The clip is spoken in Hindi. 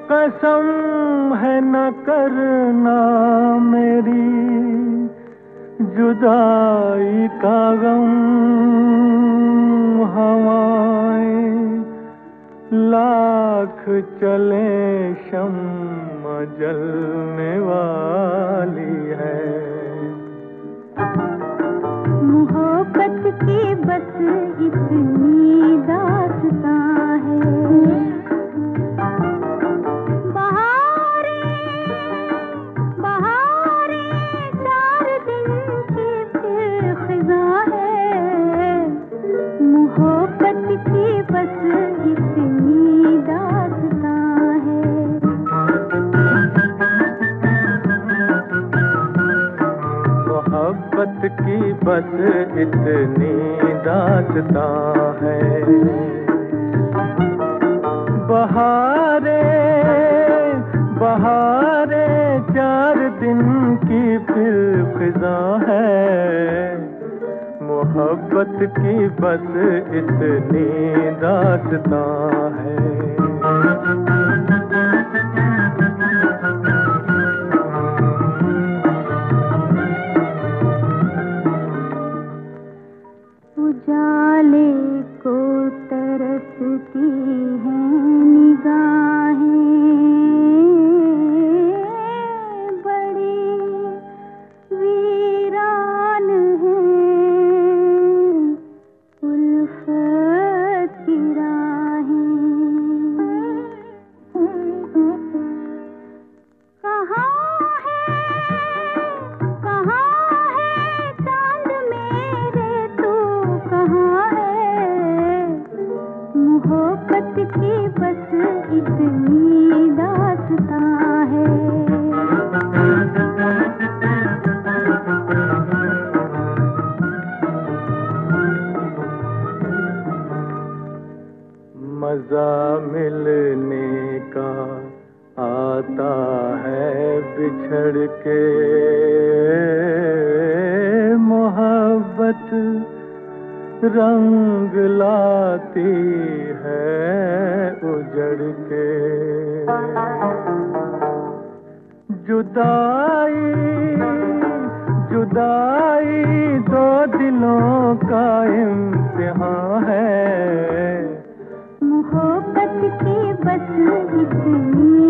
कसम है न करना मेरी जुदाई का गम। हवाएं लाख चले शम्मा जलने वाली है। मोहब्बत की बस इतनी दास्तां है। मोहब्बत की बस इतनी दास्तां है। मोहब्बत की बस इतनी दास्तां है। बहारे बहारे 4 दिन की फिर खिज़ां है। मोहब्बत की बस इतनी दास्तां है। उजाले को तरसती हैं निगाहें, बड़ी वीरान हैं उल्फत की राहें। कहाँ है चांद मेरे, तू कहाँ है? मोहब्बत की बस इतनी दास्तां है। मजा मिलने का आता है बिछड़ के, मोहब्बत रंग लाती है उजड़ के। जुदाई जुदाई 2 दिलों का इम्तिहान है। मोहब्बत की बस इतनी